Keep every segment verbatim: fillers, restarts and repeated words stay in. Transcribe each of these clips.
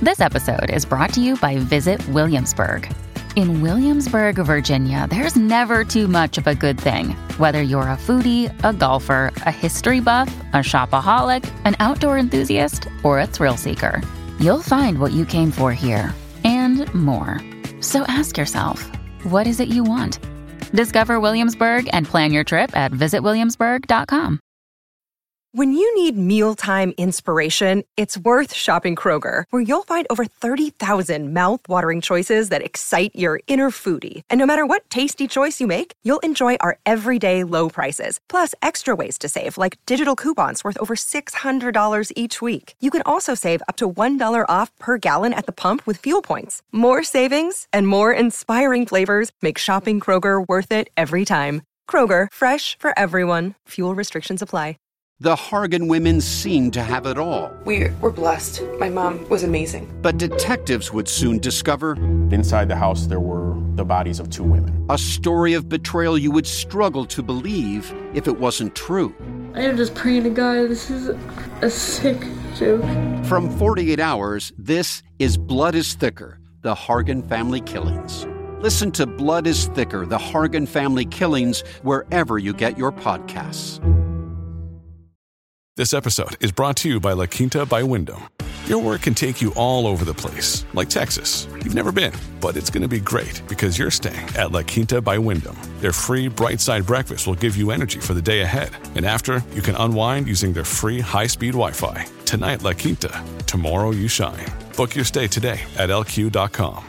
This episode is brought to you by Visit Williamsburg. In Williamsburg, Virginia, there's never too much of a good thing. Whether you're a foodie, a golfer, a history buff, a shopaholic, an outdoor enthusiast, or a thrill seeker, you'll find what you came for here and more. So ask yourself, what is it you want? Discover Williamsburg and plan your trip at visit williamsburg dot com. When you need mealtime inspiration, it's worth shopping Kroger, where you'll find over thirty thousand mouth-watering choices that excite your inner foodie. And no matter what tasty choice you make, you'll enjoy our everyday low prices, plus extra ways to save, like digital coupons worth over six hundred dollars each week. You can also save up to one dollar off per gallon at the pump with fuel points. More savings and more inspiring flavors make shopping Kroger worth it every time. Kroger, fresh for everyone. Fuel restrictions apply. The Hargan women seemed to have it all. We were blessed. My mom was amazing. But detectives would soon discover... inside the house, there were the bodies of two women. A story of betrayal you would struggle to believe if it wasn't true. I am just praying to God, this is a sick joke. From forty-eight hours, this is Blood is Thicker, the Hargan Family Killings. Listen to Blood is Thicker, the Hargan Family Killings, wherever you get your podcasts. This episode is brought to you by La Quinta by Wyndham. Your work can take you all over the place, like Texas. You've never been, but it's going to be great because you're staying at La Quinta by Wyndham. Their free Bright Side breakfast will give you energy for the day ahead. And after, you can unwind using their free high-speed Wi-Fi. Tonight, La Quinta. Tomorrow, you shine. Book your stay today at L Q dot com.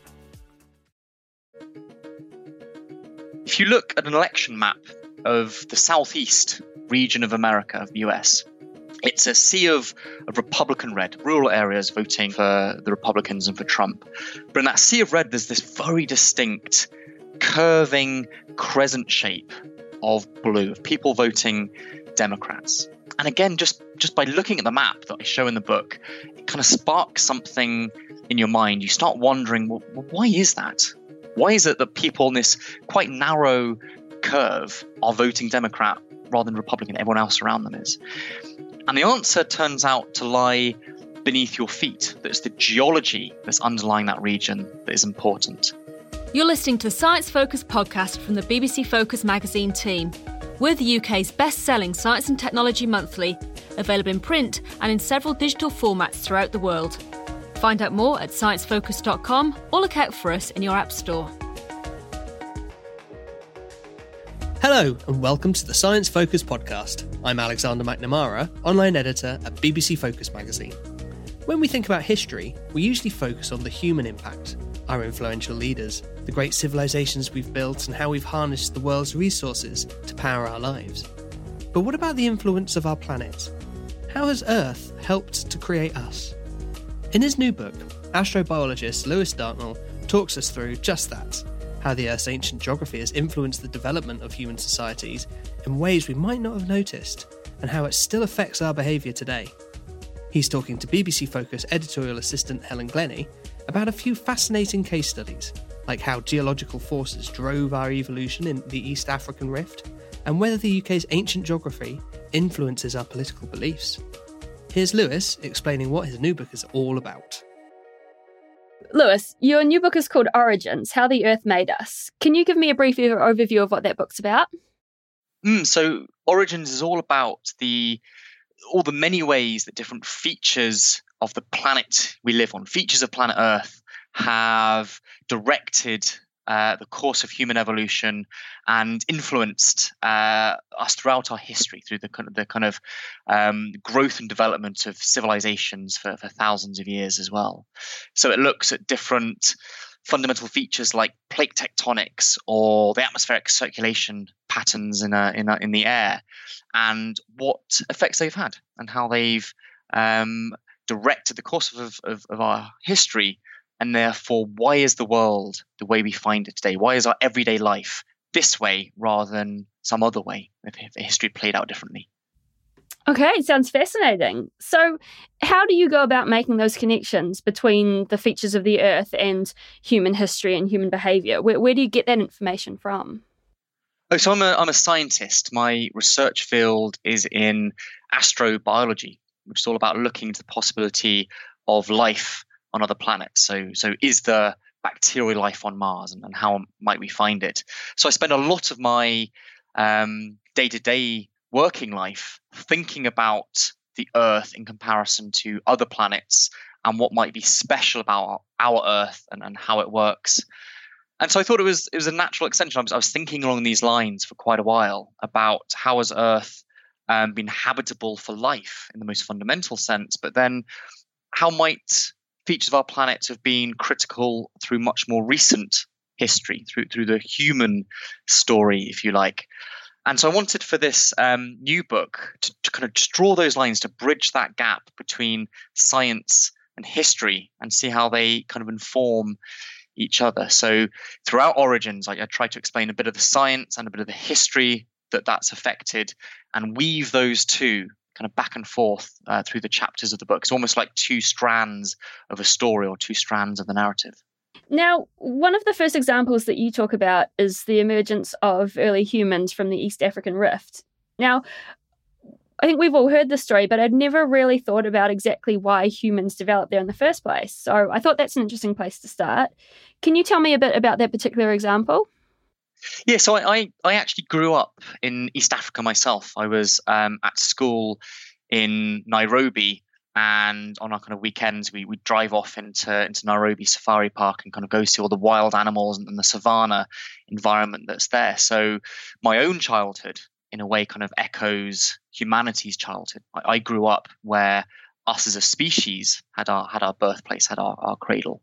If you look at an election map of the Southeast region of America, of the U S, it's a sea of, of Republican red, rural areas voting for the Republicans and for Trump. But in that sea of red, there's this very distinct curving crescent shape of blue, of people voting Democrats. And again, just, just by looking at the map that I show in the book, it kind of sparks something in your mind. You start wondering, well, why is that? Why is it that people in this quite narrow curve are voting Democrat rather than Republican? Everyone else around them is. And the answer turns out to lie beneath your feet. That it's the geology that's underlying that region that is important. You're listening to the Science Focus podcast from the B B C Focus magazine team. We're the U K's best-selling science and technology monthly, available in print and in several digital formats throughout the world. Find out more at science focus dot com or look out for us in your app store. Hello and welcome to the Science Focus podcast. I'm Alexander McNamara, online editor at B B C Focus magazine. When we think about history, we usually focus on the human impact, our influential leaders, the great civilizations we've built and how we've harnessed the world's resources to power our lives. But what about the influence of our planet? How has Earth helped to create us? In his new book, astrobiologist Lewis Dartnell talks us through just that. How the Earth's ancient geography has influenced the development of human societies in ways we might not have noticed, and how it still affects our behaviour today. He's talking to B B C Focus editorial assistant Helen Glennie about a few fascinating case studies, like how geological forces drove our evolution in the East African Rift, and whether the U K's ancient geography influences our political beliefs. Here's Lewis explaining what his new book is all about. Lewis, your new book is called Origins, How the Earth Made Us. Can you give me a brief overview of what that book's about? Mm, so Origins is all about the all the many ways that different features of the planet we live on, features of planet Earth, have directed uh, the course of human evolution and influenced uh, us throughout our history through the kind of, the kind of um, growth and development of civilizations for, for thousands of years as well. So it looks at different fundamental features like plate tectonics or the atmospheric circulation patterns in a, in a, in the air, and what effects they've had and how they've um, directed the course of, of, of our history. And therefore, why is the world the way we find it today? Why is our everyday life this way rather than some other way if history played out differently? Okay, sounds fascinating. So how do you go about making those connections between the features of the Earth and human history and human behaviour? Where, where do you get that information from? Oh, so I'm a, I'm a scientist. My research field is in astrobiology, which is all about looking into the possibility of life on other planets. So, so is there bacterial life on Mars, and, and how might we find it? So I spend a lot of my um, day-to-day working life thinking about the Earth in comparison to other planets and what might be special about our Earth and, and how it works. And so I thought it was it was a natural extension. I was, I was thinking along these lines for quite a while about how has Earth um, been habitable for life in the most fundamental sense, but then how might features of our planet have been critical through much more recent history, through through the human story, if you like. And so I wanted for this um, new book to, to kind of just draw those lines, to bridge that gap between science and history and see how they kind of inform each other. So throughout Origins, I, I try to explain a bit of the science and a bit of the history that that's affected and weave those two kind of back and forth uh, through the chapters of the book. It's almost like two strands of a story or two strands of the narrative. Now, one of the first examples that you talk about is the emergence of early humans from the East African Rift. Now, I think we've all heard this story, but I'd never really thought about exactly why humans developed there in the first place. So I thought that's an interesting place to start. Can you tell me a bit about that particular example? Yeah, so I, I, I actually grew up in East Africa myself. I was um, at school in Nairobi, and on our kind of weekends, we would drive off into, into Nairobi Safari Park and kind of go see all the wild animals and, and the savannah environment that's there. So my own childhood, in a way, kind of echoes humanity's childhood. I, I grew up where us as a species had our had our birthplace, had our, our cradle.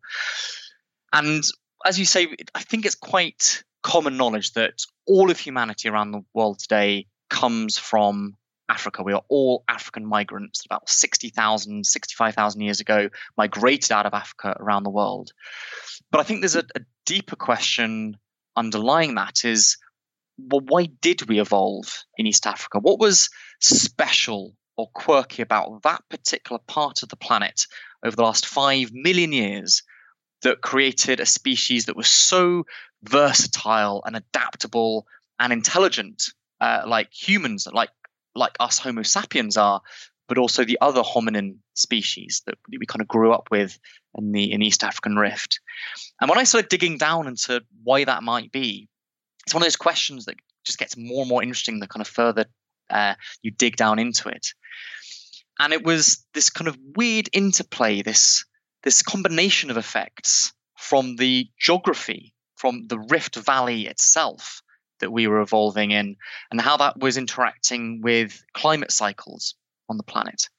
And as you say, I think it's quite common knowledge that all of humanity around the world today comes from Africa. We are all African migrants. About sixty thousand, sixty-five thousand years ago, migrated out of Africa around the world. But I think there's a, a deeper question underlying that is, well, why did we evolve in East Africa? What was special or quirky about that particular part of the planet over the last five million years that created a species that was so versatile and adaptable and intelligent, uh, like humans, like like us Homo sapiens are, but also the other hominin species that we kind of grew up with in the in East African Rift? And when I started digging down into why that might be, it's one of those questions that just gets more and more interesting the kind of further uh, you dig down into it. And it was this kind of weird interplay, this this combination of effects from the geography, from the Rift Valley itself that we were evolving in, and how that was interacting with climate cycles on the planet.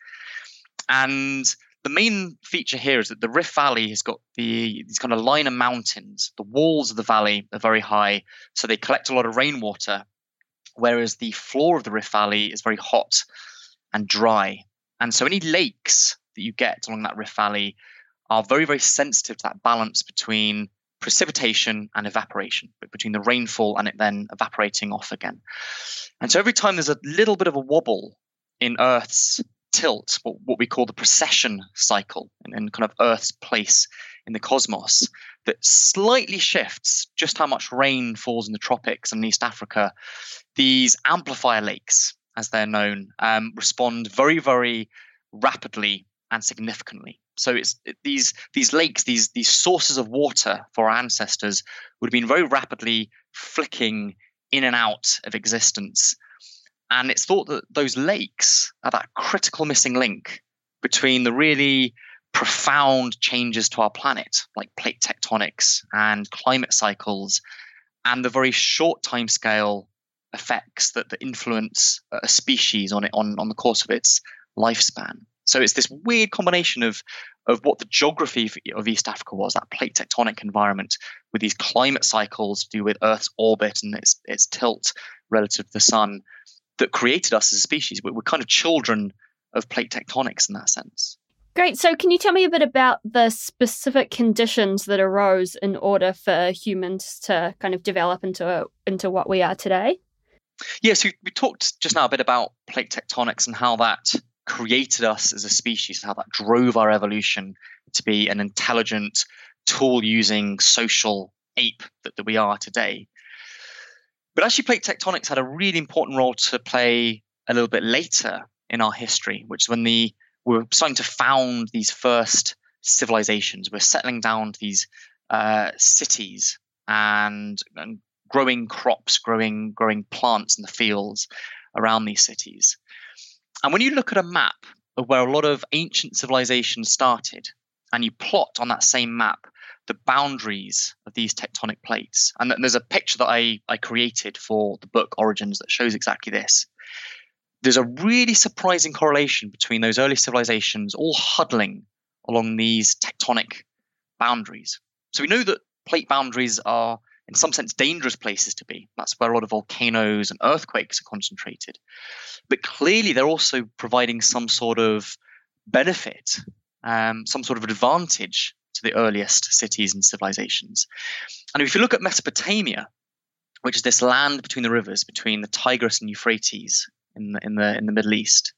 And the main feature here is that the Rift Valley has got the these kind of line of mountains. The walls of the valley are very high, so they collect a lot of rainwater, whereas the floor of the Rift Valley is very hot and dry. And so any lakes that you get along that Rift Valley are very, very sensitive to that balance between precipitation and evaporation, but between the rainfall and it then evaporating off again. And so every time there's a little bit of a wobble in Earth's tilt, what, what we call the precession cycle, and, and kind of Earth's place in the cosmos, that slightly shifts just how much rain falls in the tropics and East Africa, these amplifier lakes, as they're known, um, respond very, very rapidly and significantly. So it's it, these these lakes, these these sources of water for our ancestors would have been very rapidly flicking in and out of existence. And it's thought that those lakes are that critical missing link between the really profound changes to our planet, like plate tectonics and climate cycles, and the very short timescale effects that, that influence a species on it on, on the course of its lifespan. So it's this weird combination of, of what the geography of East Africa was, that plate tectonic environment, with these climate cycles to do with Earth's orbit and its, its tilt relative to the sun, that created us as a species. We're kind of children of plate tectonics in that sense. Great. So can you tell me a bit about the specific conditions that arose in order for humans to kind of develop into into what we are today? Yes, yeah, so we talked just now a bit about plate tectonics and how that created us as a species, how that drove our evolution to be an intelligent, tool-using social ape that, that we are today. But actually, plate tectonics had a really important role to play a little bit later in our history, which is when the we were starting to found these first civilizations. We're settling down to these uh, cities and, and growing crops, growing growing plants in the fields around these cities. And when you look at a map of where a lot of ancient civilizations started, and you plot on that same map the boundaries of these tectonic plates, and there's a picture that I, I created for the book Origins that shows exactly this. There's a really surprising correlation between those early civilizations all huddling along these tectonic boundaries. So we know that plate boundaries are, in some sense, dangerous places to be. That's where a lot of volcanoes and earthquakes are concentrated. But clearly, they're also providing some sort of benefit, um, some sort of advantage to the earliest cities and civilizations. And if you look at Mesopotamia, which is this land between the rivers, between the Tigris and Euphrates in the in the in the Middle East,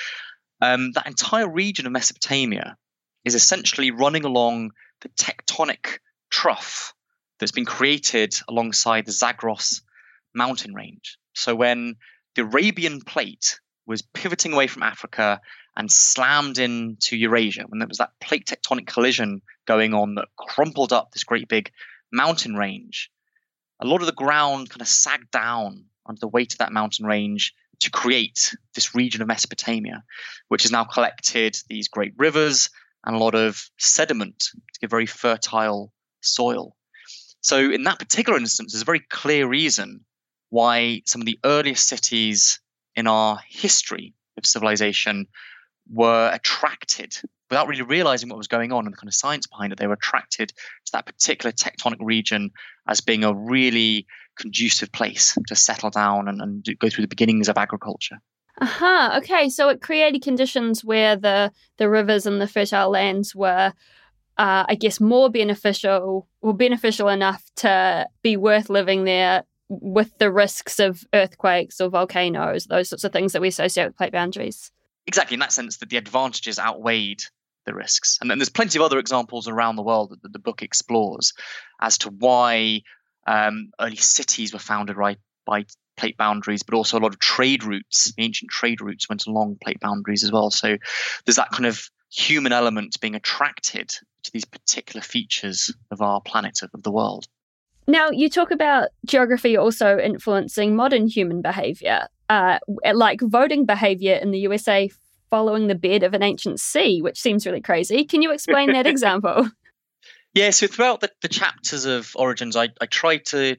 um, that entire region of Mesopotamia is essentially running along the tectonic trough that's been created alongside the Zagros mountain range. So when the Arabian plate was pivoting away from Africa and slammed into Eurasia, when there was that plate tectonic collision going on that crumpled up this great big mountain range, a lot of the ground kind of sagged down under the weight of that mountain range to create this region of Mesopotamia, which has now collected these great rivers and a lot of sediment to give very fertile soil. So in that particular instance, there's a very clear reason why some of the earliest cities in our history of civilization were attracted, without really realizing what was going on and the kind of science behind it, they were attracted to that particular tectonic region as being a really conducive place to settle down and, and go through the beginnings of agriculture. Aha, uh-huh. Okay. So it created conditions where the, the rivers and the fertile lands were, uh, I guess, more beneficial or beneficial enough to be worth living there, with the risks of earthquakes or volcanoes, those sorts of things that we associate with plate boundaries. Exactly, in that sense that the advantages outweighed the risks. And then there's plenty of other examples around the world that the book explores as to why um, early cities were founded right by plate boundaries, but also a lot of trade routes, ancient trade routes went along plate boundaries as well. So there's that kind of human element being attracted to these particular features of our planet, of the world. Now, you talk about geography also influencing modern human behaviour, uh, like voting behaviour in the U S A following the bed of an ancient sea, which seems really crazy. Can you explain that example? Yeah, so throughout the, the chapters of Origins, I, I tried to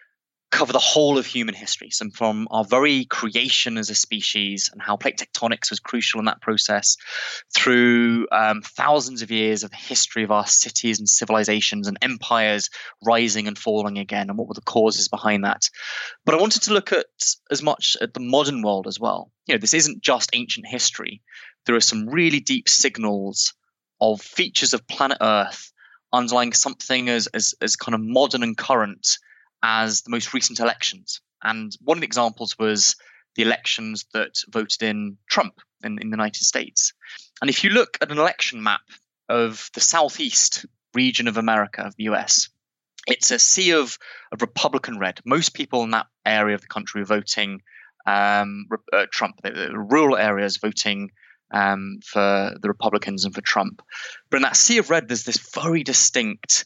cover the whole of human history, so from our very creation as a species and how plate tectonics was crucial in that process, through um, thousands of years of the history of our cities and civilizations and empires rising and falling again, and what were the causes behind that. But I wanted to look at as much at the modern world as well. You know, this isn't just ancient history. There are some really deep signals of features of planet Earth underlying something as as, as kind of modern and current as the most recent elections. And one of the examples was the elections that voted in Trump in, in the United States. And if you look at an election map of the southeast region of America, of the U S, it's a sea of, of Republican red. Most people in that area of the country are voting um, uh, Trump. The, the rural areas voting um, for the Republicans and for Trump. But in that sea of red, there's this very distinct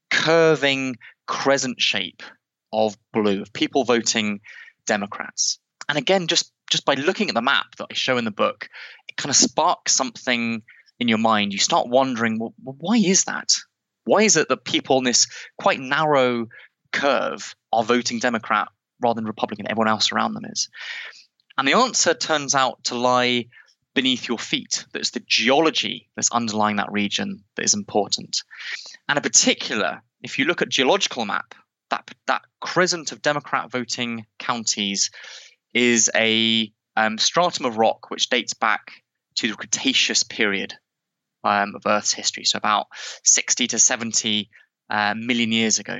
curving crescent shape of blue, of people voting Democrats. And again, just, just by looking at the map that I show in the book, it kind of sparks something in your mind. You start wondering, well, why is that? Why is it that people in this quite narrow curve are voting Democrat rather than Republican? Everyone else around them is. And the answer turns out to lie beneath your feet. That's the geology that's underlying that region that is important. And in particular, if you look at geological map, that that crescent of Democrat voting counties is a um, stratum of rock which dates back to the Cretaceous period um, of Earth's history, so about sixty to seventy uh, million years ago.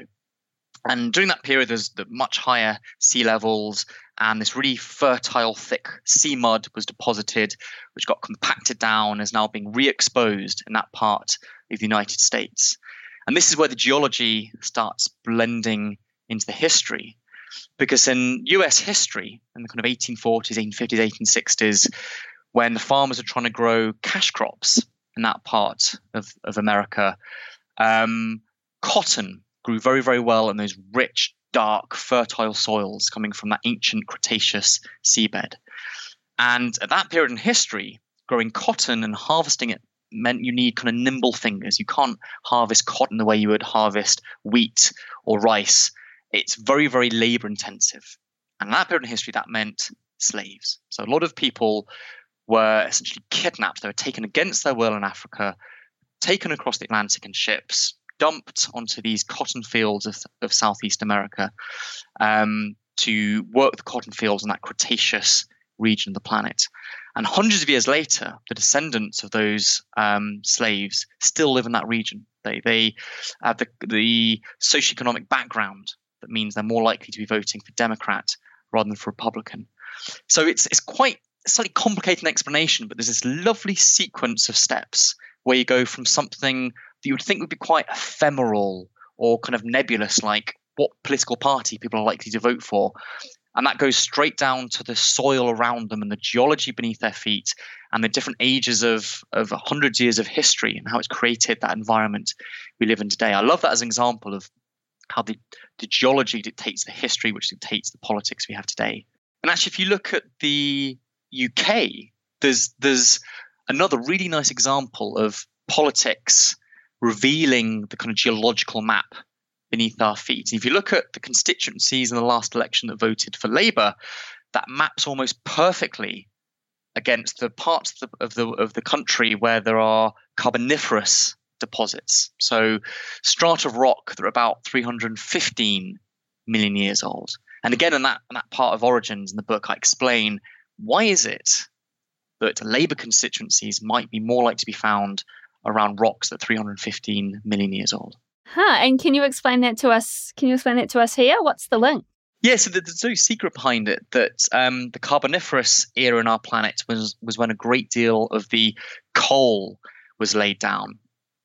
And during that period, there's the much higher sea levels, and this really fertile, thick sea mud was deposited, which got compacted down, is now being re-exposed in that part of the United States. And this is where the geology starts blending into the history, because in U S history, in the kind of eighteen forties, eighteen fifties, eighteen sixties, when the farmers are trying to grow cash crops, in that part of, of America, um, cotton grew very, very well in those rich, dark, fertile soils coming from that ancient Cretaceous seabed. And at that period in history, growing cotton and harvesting it meant you need kind of nimble fingers. You can't harvest cotton the way you would harvest wheat or rice. It's very, very labor intensive. And in that period in history, that meant slaves. So a lot of people were essentially kidnapped. They were taken against their will in Africa, taken across the Atlantic in ships, dumped onto these cotton fields of, of Southeast America um, to work the cotton fields in that Cretaceous region of the planet. And hundreds of years later, the descendants of those um, slaves still live in that region. They they have the, the socioeconomic background that means they're more likely to be voting for Democrat rather than for Republican. So it's it's quite a slightly complicated explanation, but there's this lovely sequence of steps where you go from something that you would think would be quite ephemeral or kind of nebulous, like what political party people are likely to vote for. And that goes straight down to the soil around them and the geology beneath their feet and the different ages of, of hundreds of years of history and how it's created that environment we live in today. I love that as an example of how the, the geology dictates the history, which dictates the politics we have today. And actually, if you look at the U K, there's there's another really nice example of politics revealing the kind of geological map beneath our feet. And if you look at the constituencies in the last election that voted for Labour, that maps almost perfectly against the parts of the, of the of the country where there are carboniferous deposits. So strata of rock that are about three hundred fifteen million years old. And again, in that in that part of Origins in the book, I explain why is it that Labour constituencies might be more likely to be found around rocks that are three hundred fifteen million years old. Huh. And can you explain that to us? Can you explain that to us here? What's the link? Yeah, so there's no secret behind it that um, the Carboniferous era in our planet was was when a great deal of the coal was laid down.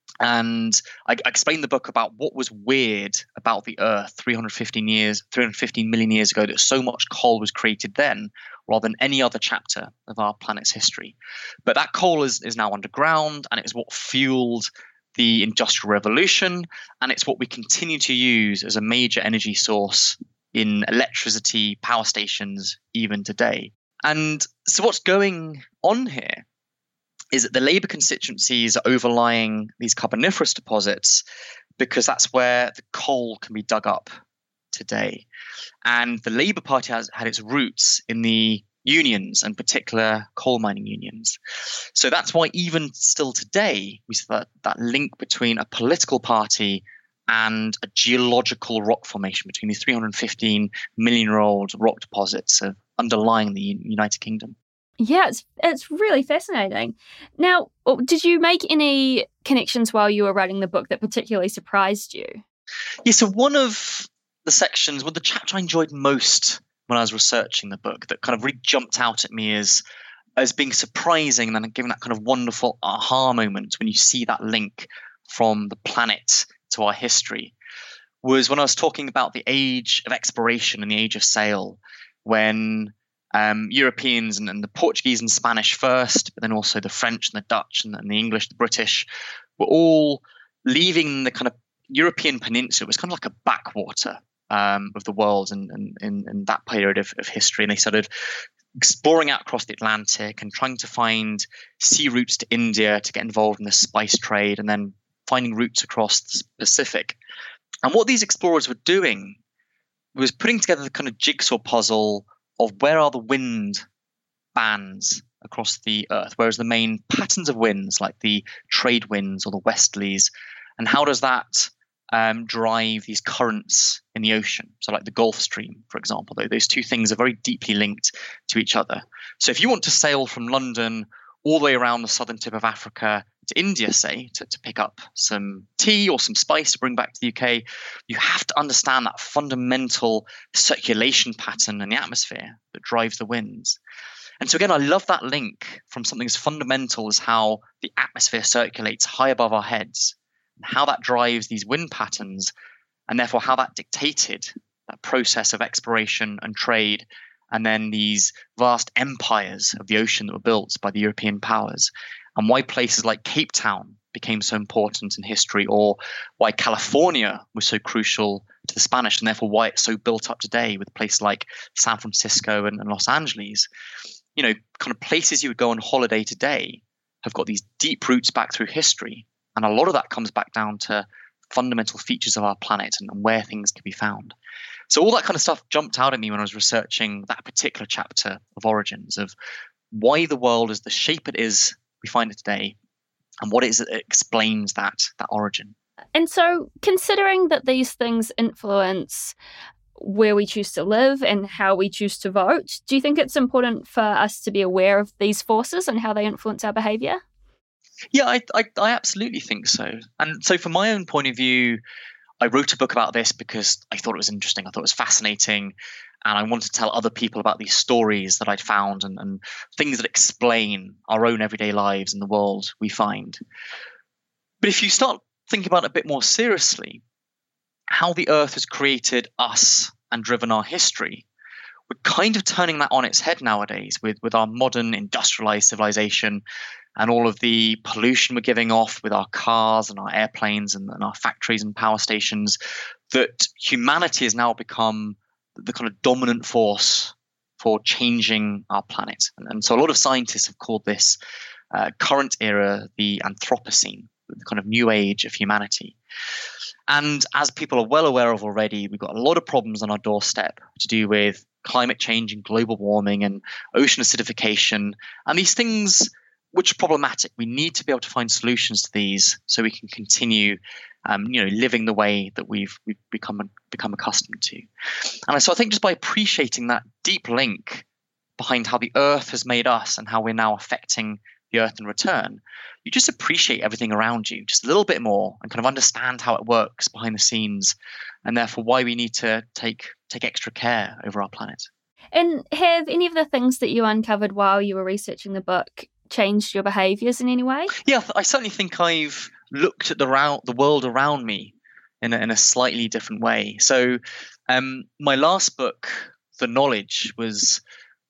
And I, I explained in the book about what was weird about the Earth three hundred fifteen years, three hundred fifteen million years ago, that so much coal was created then rather than any other chapter of our planet's history. But that coal is, is now underground, and it is what fueled the Industrial Revolution, and it's what we continue to use as a major energy source in electricity power stations even today. And so what's going on here is that the Labour constituencies are overlying these carboniferous deposits because that's where the coal can be dug up today. And the Labour Party has had its roots in the unions, and particular coal mining unions. So that's why even still today, we see that, that link between a political party and a geological rock formation between these three hundred fifteen million year old rock deposits uh, underlying the United Kingdom. Yeah, it's it's really fascinating. Now, did you make any connections while you were writing the book that particularly surprised you? Yeah, so one of the sections, well, the chapter I enjoyed most when I was researching the book that kind of really jumped out at me as, as being surprising and then giving that kind of wonderful aha moment when you see that link from the planet to our history, was when I was talking about the age of exploration and the age of sail, when Um, Europeans and, and the Portuguese and Spanish first, but then also the French and the Dutch and, and the English, the British, were all leaving the kind of European peninsula. It was kind of like a backwater um, of the world in, in, in, in that period of, of history. And they started exploring out across the Atlantic and trying to find sea routes to India to get involved in the spice trade, and then finding routes across the Pacific. And what these explorers were doing was putting together the kind of jigsaw puzzle of where are the wind bands across the Earth, whereas the main patterns of winds, like the trade winds or the westerlies, and how does that um, drive these currents in the ocean? So like the Gulf Stream, for example, though, those two things are very deeply linked to each other. So if you want to sail from London all the way around the southern tip of Africa to India, say, to, to pick up some tea or some spice to bring back to the U K, you have to understand that fundamental circulation pattern in the atmosphere that drives the winds. And so again, I love that link from something as fundamental as how the atmosphere circulates high above our heads, and how that drives these wind patterns, and therefore how that dictated that process of exploration and trade, and then these vast empires of the ocean that were built by the European powers. and why places like Cape Town became so important in history, or why California was so crucial to the Spanish, and therefore why it's so built up today with places like San Francisco and, and Los Angeles. You know, kind of places you would go on holiday today have got these deep roots back through history. And a lot of that comes back down to fundamental features of our planet and, and where things can be found. So all that kind of stuff jumped out at me when I was researching that particular chapter of Origins, of why the world is the shape it is we find it today, and what it is that explains that that origin. And so, considering that these things influence where we choose to live and how we choose to vote, do you think it's important for us to be aware of these forces and how they influence our behaviour? Yeah, I, I, I absolutely think so. And so from my own point of view, I wrote a book about this because I thought it was interesting. I thought it was fascinating. And I wanted to tell other people about these stories that I'd found and, and things that explain our own everyday lives and the world we find. But if you start thinking about it a bit more seriously, how the Earth has created us and driven our history, we're kind of turning that on its head nowadays with, with our modern industrialized civilization and all of the pollution we're giving off with our cars and our airplanes and, and our factories and power stations, that humanity has now become the kind of dominant force for changing our planet. And, and so a lot of scientists have called this uh, current era the Anthropocene, the kind of new age of humanity. And as people are well aware of already, we've got a lot of problems on our doorstep to do with climate change and global warming and ocean acidification. And these things, which are problematic, we need to be able to find solutions to these so we can continue um, you know, living the way that we've, we've become, become accustomed to. And so I think just by appreciating that deep link behind how the Earth has made us and how we're now affecting the Earth in return, you just appreciate everything around you just a little bit more and kind of understand how it works behind the scenes, and therefore why we need to take take extra care over our planet. And have any of the things that you uncovered while you were researching the book changed your behaviours in any way? Yeah, I certainly think I've looked at the, round, the world around me in a, in a slightly different way. So um, my last book, The Knowledge, was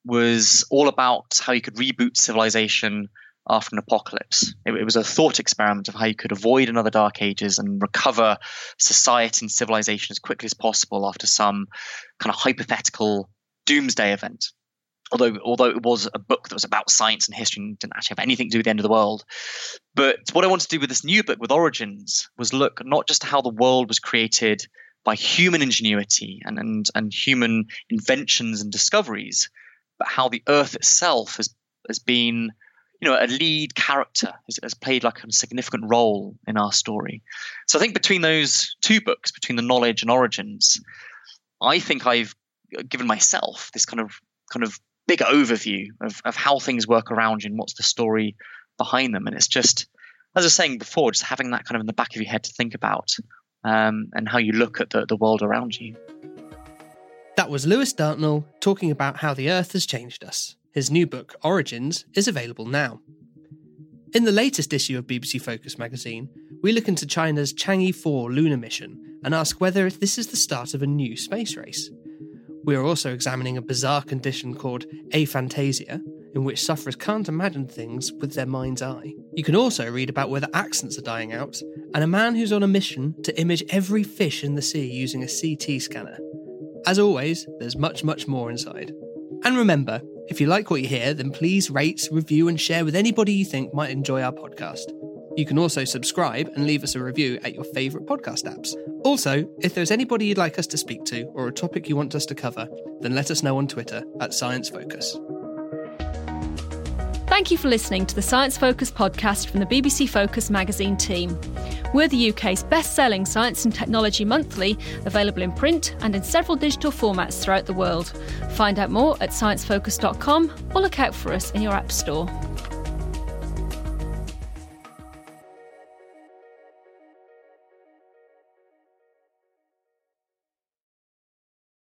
was all about how you could reboot civilization after an apocalypse. It, it was a thought experiment of how you could avoid another dark ages and recover society and civilization as quickly as possible after some kind of hypothetical doomsday event. Although, although it was a book that was about science and history and didn't actually have anything to do with the end of the world. But what I wanted to do with this new book, with Origins, was look not just how the world was created by human ingenuity and, and, and human inventions and discoveries, but how the Earth itself has, has been, you know, a lead character, has, has played like a significant role in our story. So I think between those two books, between The Knowledge and Origins, I think I've given myself this kind of kind of big overview of, of how things work around you and what's the story behind them. And it's just, as I was saying before, just having that kind of in the back of your head to think about um, and how you look at the, the world around you. That was Lewis Dartnell talking about how the Earth has changed us. His new book, Origins, is available now. In the latest issue of B B C Focus magazine, we look into China's Chang'e four lunar mission and ask whether this is the start of a new space race. We are also examining a bizarre condition called aphantasia, in which sufferers can't imagine things with their mind's eye. You can also read about whether accents are dying out, and a man who's on a mission to image every fish in the sea using a C T scanner. As always, there's much, much more inside. And remember, if you like what you hear, then please rate, review and share with anybody you think might enjoy our podcast. You can also subscribe and leave us a review at your favourite podcast apps. Also, if there's anybody you'd like us to speak to or a topic you want us to cover, then let us know on Twitter at Science Focus. Thank you for listening to the Science Focus podcast from the B B C Focus magazine team. We're the U K's best-selling science and technology monthly, available in print and in several digital formats throughout the world. Find out more at science focus dot com or look out for us in your app store.